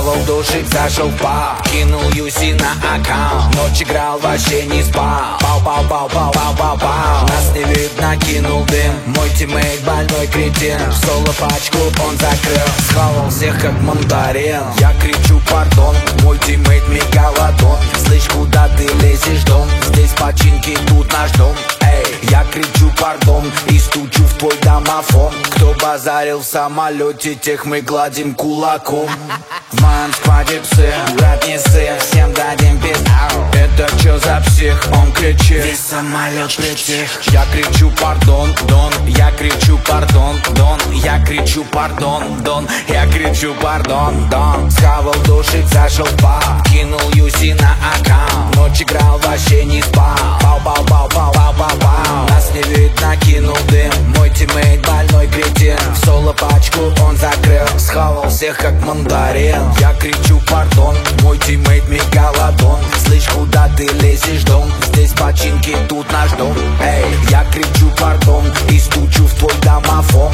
Схавал душик, зашел в паб, кинул Юси на аккаунт. Ночь играл, вообще не спал. Пау-пау-пау-пау-пау-пау. Нас не видно, кинул дым. Мой тиммейт больной кретин. В соло пачку он закрыл. Схавал всех как мандарин. Я кричу пардон, мой тиммейт мегалодон. Слышь, куда ты лезешь, дом? Здесь починки, тут наш дом. Эй, я кричу пардон и стучу в твой домофон. Кто базарил в самолете, тех мы гладим кулаком. В моем скваде псы, брат не сын, всем дадим пизду. Это чё за псих? Он кричит, весь самолет притих. Я кричу пардон, дон, я кричу пардон, дон. Я кричу пардон, дон, я кричу пардон, дон. Схавал душик, зашел в паб, кинул Юси на аккаунт. Ночь играл, вообще не спал. Пау-пау-пау-пау-пау-пау. Нас не видно, кинул дым. Мой тиммейт больной кретин. В соло пачку он закрыл. Схавал всех как мандарин. Я кричу пардон, мой тиммейт мегалодон. Слышь, куда ты лезешь, дом? Здесь починки, тут наш дом. Эй, я кричу пардон и стучу в твой домофон.